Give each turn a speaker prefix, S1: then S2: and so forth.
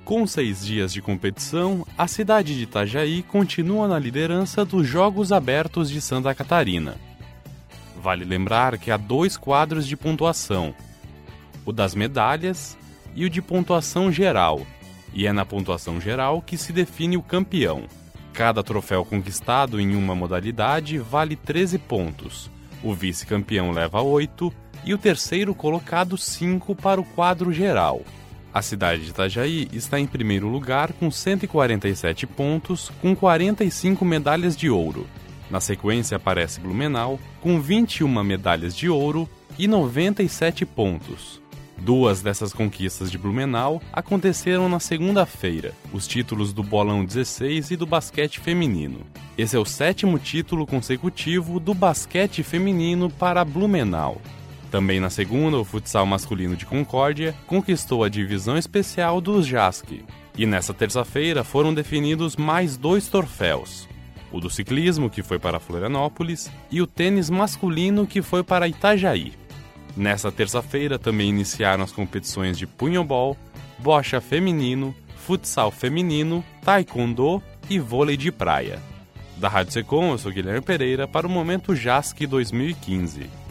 S1: Com 6 dias de competição, a cidade de Itajaí continua na liderança dos Jogos Abertos de Santa Catarina. Vale lembrar que há 2 quadros de pontuação, o das medalhas e o de pontuação geral, e é na pontuação geral que se define o campeão. Cada troféu conquistado em uma modalidade vale 13 pontos, o vice-campeão leva 8 e o terceiro colocado 5 para o quadro geral. A cidade de Itajaí está em primeiro lugar com 147 pontos, com 45 medalhas de ouro. Na sequência aparece Blumenau, com 21 medalhas de ouro e 97 pontos. 2 dessas conquistas de Blumenau aconteceram na segunda-feira, os títulos do Bolão 16 e do basquete feminino. Esse é o 7º título consecutivo do basquete feminino para Blumenau. Também na segunda, o futsal masculino de Concórdia conquistou a divisão especial dos JASC. E nessa terça-feira foram definidos mais 2 troféus. O do ciclismo, que foi para Florianópolis, e o tênis masculino, que foi para Itajaí. Nessa terça-feira também iniciaram as competições de punhobol, bocha feminino, futsal feminino, taekwondo e vôlei de praia. Da Rádio Secom, eu sou Guilherme Pereira para o Momento JASC 2015.